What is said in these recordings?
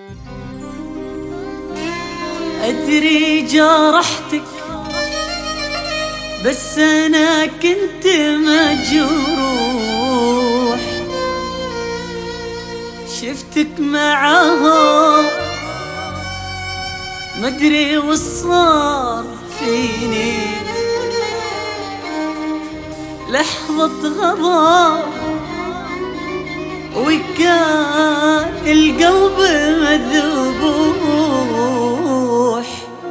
أدري جرحتك بس أنا كنت مجروح، شفتك معاها مدري وش صار فيني، لحظة غضب وكان القلب مذبوح،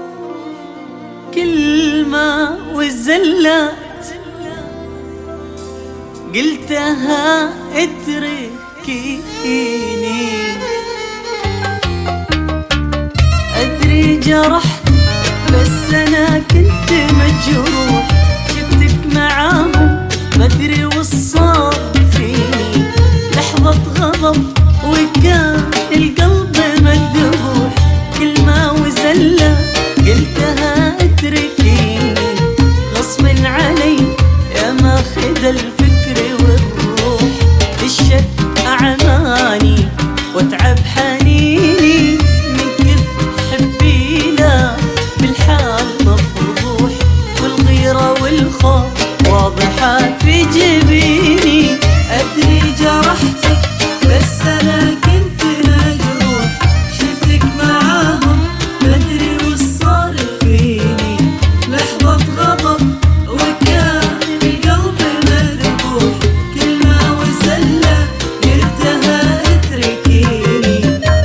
كلمة وزلت قلتها اتركيني. أدري جرحت بس أنا كنت مجروح، شفتك معاهم مدري وش صار فيني، لحظة غضب وكان القلب مذبوح، كلمة وزلة قلتها اتركيني، غصب علي يا ماخذ الفكر والروح، الشك أعماني واتعب حنيني، من كثر حبي لا بالحال مفضوح، والغيرة والخوف واضحة في جبيني. أدري جرحتك بس أنا كنت مجروح، شفتك معاهم مدري وش صار فيني، لحظة غضب وكان القلب مذبوح، كلمة وزلة قلتها اتركيني.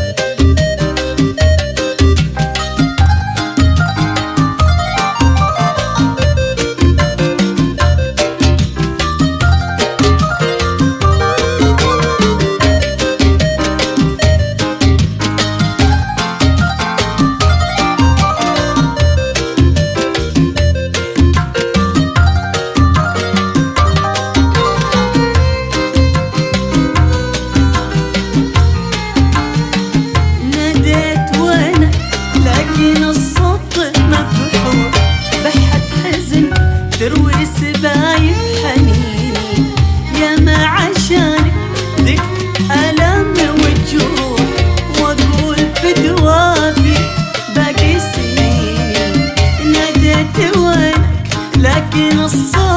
لكن الصوت مفتوح بحت حزن تروي سبايب حنيني، يا ما عشانك ذك ألم وجروح، وأقول في دوافي باقي سنيني، ناديت وينك لكن الصوت